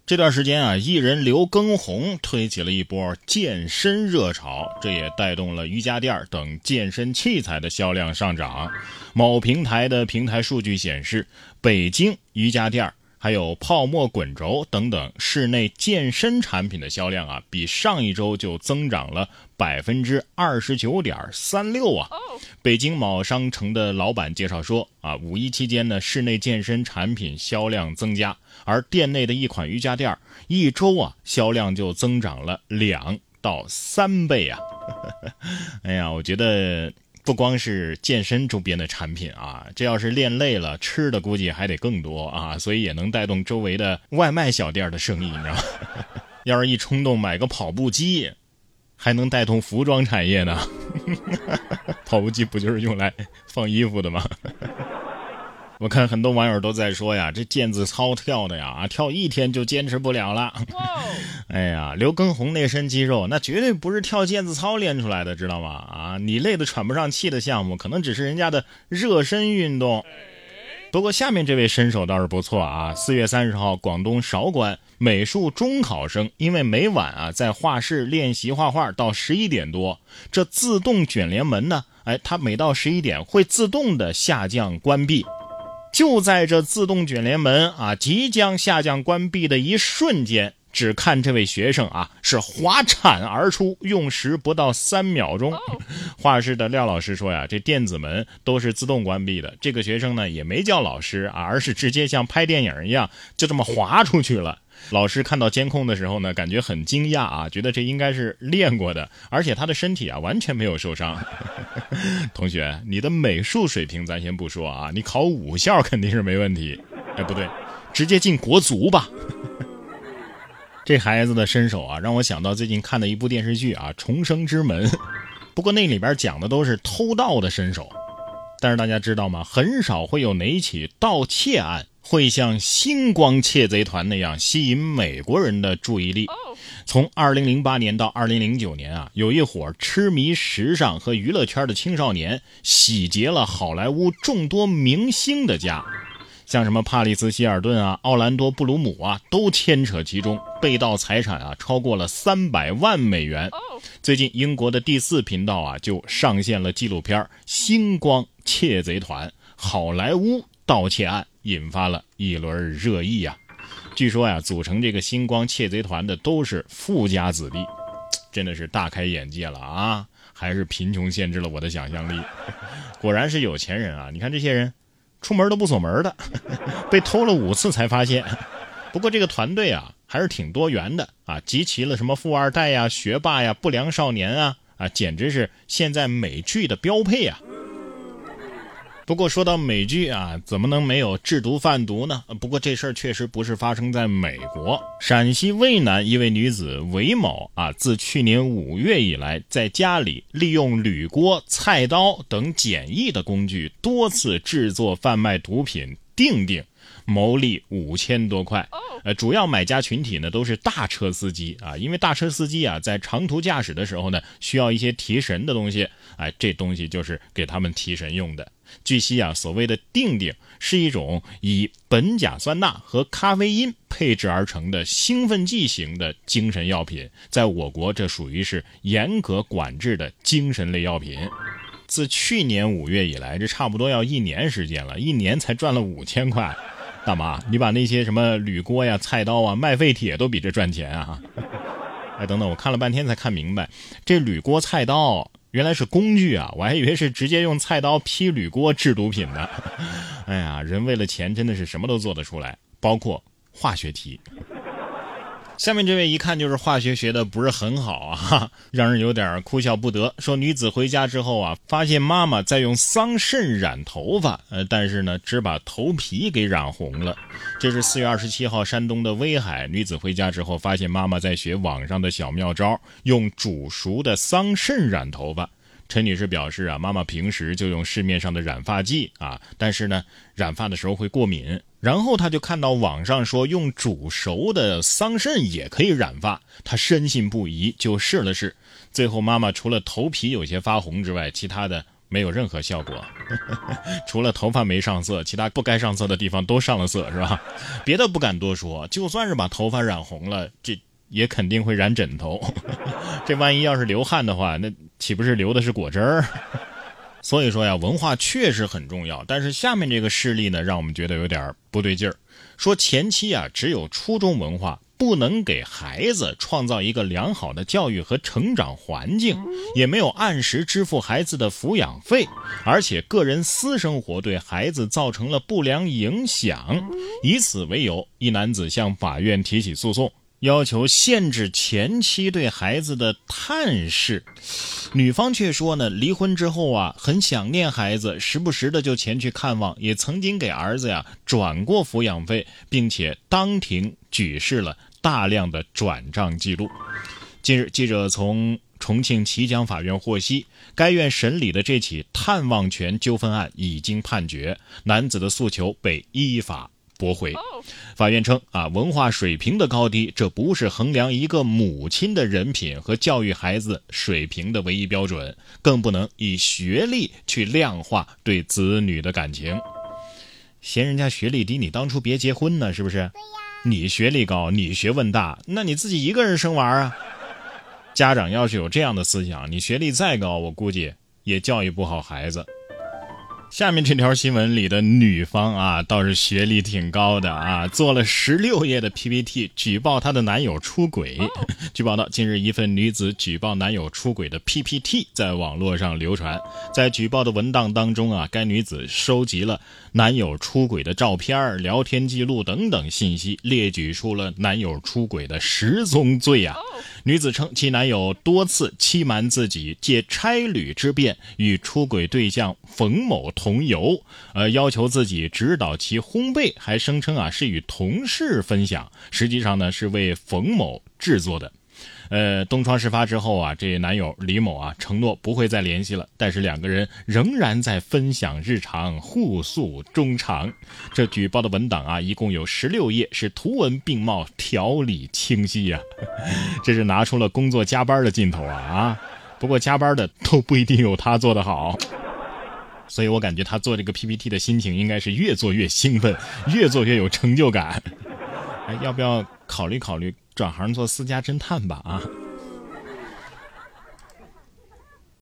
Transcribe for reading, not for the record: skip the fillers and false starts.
这段时间啊，艺人刘畊宏推起了一波健身热潮，这也带动了瑜伽垫等健身器材的销量上涨。某平台数据显示，北京瑜伽垫还有泡沫滚轴等等室内健身产品的销量啊，比上一周就增长了 29.36% 啊。北京某商城的老板介绍说啊，五一期间呢，室内健身产品销量增加，而店内的一款瑜伽垫一周啊销量就增长了2到3倍啊。哎呀，我觉得不光是健身周边的产品啊，这要是练累了，吃的估计还得更多啊，所以也能带动周围的外卖小店的生意，你知道吗？要是一冲动买个跑步机，还能带动服装产业呢。跑步机不就是用来放衣服的吗？我看很多网友都在说呀，这毽子操跳的呀，跳一天就坚持不了了。哎呀，刘畊宏那身肌肉，那绝对不是跳毽子操练出来的，知道吗？啊，你累得喘不上气的项目，可能只是人家的热身运动。不过下面这位身手倒是不错啊。4月30号，广东韶关美术中考生因为每晚啊在画室练习画画到11点多，这自动卷帘门呢，它每到11点会自动的下降关闭。就在这自动卷帘门啊即将下降关闭的一瞬间，只看这位学生啊是滑铲而出，用时不到3秒钟。画室的廖老师说呀，这电子门都是自动关闭的，这个学生呢也没叫老师啊，而是直接像拍电影一样就这么滑出去了。老师看到监控的时候呢，感觉很惊讶啊，觉得这应该是练过的，而且他的身体啊完全没有受伤。同学，你的美术水平咱先不说啊，你考武校肯定是没问题。不对，直接进国足吧。这孩子的身手啊，让我想到最近看的一部电视剧啊，《重生之门》。不过那里边讲的都是偷盗的身手，但是大家知道吗？很少会有哪一起盗窃案会像星光窃贼团那样吸引美国人的注意力。从2008年到2009年啊，有一伙痴迷时尚和娱乐圈的青少年洗劫了好莱坞众多明星的家，像什么帕里斯希尔顿啊、奥兰多布鲁姆啊都牵扯其中，被盗财产啊超过了300万美元。最近英国的第4频道啊就上线了纪录片《星光窃贼团：好莱坞盗窃案》，引发了一轮热议啊。据说呀，组成这个星光窃贼团的都是富家子弟，真的是大开眼界了啊！还是贫穷限制了我的想象力。果然是有钱人啊！你看这些人出门都不锁门的，被偷了5次才发现。不过这个团队啊还是挺多元的啊，集齐了什么富二代呀、学霸呀、不良少年啊，简直是现在美剧的标配啊。不过说到美剧啊，怎么能没有制毒贩毒呢？不过这事儿确实不是发生在美国。陕西渭南一位女子韦某啊，自去年5月以来，在家里利用铝锅、菜刀等简易的工具，多次制作贩卖毒品定，牟利5000多块。主要买家群体呢都是大车司机啊，因为大车司机啊在长途驾驶的时候呢，需要一些提神的东西，这东西就是给他们提神用的。据悉啊，所谓的定是一种以苯甲酸钠和咖啡因配制而成的兴奋剂型的精神药品，在我国这属于是严格管制的精神类药品。自去年5月以来，这差不多要1年时间了，1年才赚了5000块。大妈，你把那些什么铝锅呀、菜刀啊、卖废铁都比这赚钱啊！等等，我看了半天才看明白，这铝锅菜刀原来是工具啊，我还以为是直接用菜刀劈铝锅制毒品的。哎呀，人为了钱真的是什么都做得出来，包括化学题。下面这位一看就是化学学的不是很好啊，让人有点哭笑不得。说女子回家之后啊，发现妈妈在用桑葚染头发，但是呢只把头皮给染红了。这是4月27号山东的威海，女子回家之后发现妈妈在学网上的小妙招，用煮熟的桑葚染头发。陈女士表示啊，妈妈平时就用市面上的染发剂啊，但是呢染发的时候会过敏，然后她就看到网上说用煮熟的桑葚也可以染发，她深信不疑就试了试。最后妈妈除了头皮有些发红之外，其他的没有任何效果，除了头发没上色，其他不该上色的地方都上了色，是吧？别的不敢多说，就算是把头发染红了，这也肯定会染枕头。这万一要是流汗的话，那岂不是流的是果汁儿？所以说呀，文化确实很重要，但是下面这个事例呢，让我们觉得有点不对劲儿。说前期啊，只有初中文化，不能给孩子创造一个良好的教育和成长环境，也没有按时支付孩子的抚养费，而且个人私生活对孩子造成了不良影响。以此为由，一男子向法院提起诉讼，要求限制前妻对孩子的探视。女方却说呢，离婚之后啊，很想念孩子，时不时的就前去看望，也曾经给儿子呀转过抚养费，并且当庭举示了大量的转账记录。近日，记者从重庆綦江法院获悉，该院审理的这起探望权纠纷案已经判决，男子的诉求被依法驳回。法院称文化水平的高低，这不是衡量一个母亲的人品和教育孩子水平的唯一标准，更不能以学历去量化对子女的感情。嫌人家学历低，你当初别结婚呢，是不是？对呀，你学历高，你学问大，那你自己一个人生娃啊？家长要是有这样的思想，你学历再高，我估计也教育不好孩子。下面这条新闻里的女方倒是学历挺高的做了16页的 PPT 举报她的男友出轨。据报道，近日一份女子举报男友出轨的 PPT 在网络上流传。在举报的文档当中该女子收集了男友出轨的照片、聊天记录等等信息，列举出了男友出轨的10宗罪女子称，其男友多次欺瞒自己，借差旅之便与出轨对象冯某同游，要求自己指导其烘焙，还声称是与同事分享，实际上呢是为冯某制作的。东窗事发之后这男友李某承诺不会再联系了，但是两个人仍然在分享日常，互诉衷肠。这举报的文档一共有16页，是图文并茂，条理清晰这是拿出了工作加班的劲头不过加班的都不一定有他做得好。所以我感觉他做这个 PPT 的心情应该是越做越兴奋，越做越有成就感。要不要考虑转行做私家侦探吧